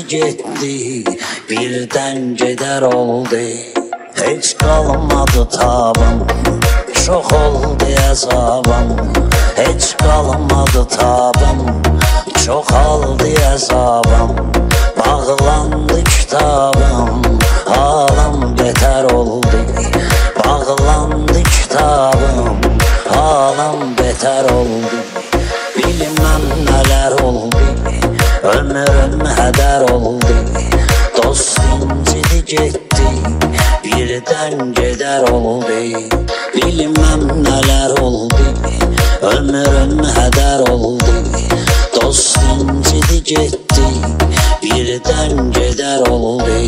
getdi, birdən gedər oldu. Heç qalmadı tabım, çox oldu əzabım. Heç qalmadı tabım, çoxaldı əzabım. Bağlandı kitabım, halım betər oldu. Bağlandı kitabım, halım betər oldu. Bilməm nələr oldu, ömrüm hədər oldu. Dost incidi getdi, birdən gedər oldu. Bilməm nələr oldu, ömrüm hədər oldu. Dost incidi getdi, birdən gedər oldu.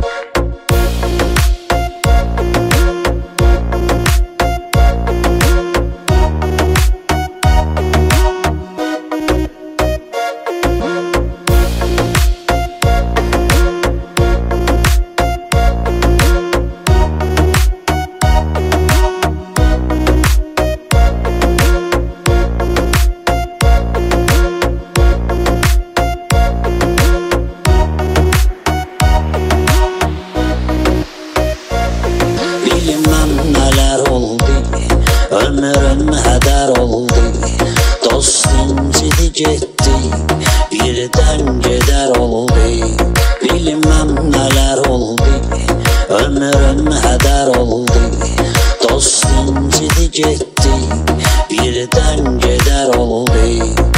Ömrüm hədər oldu, dost incidi getdi, birdən gedər oldu. Bilməm nələr oldu, ömrüm hədər oldu. Dost incidi getdi, birdən gedər oldu.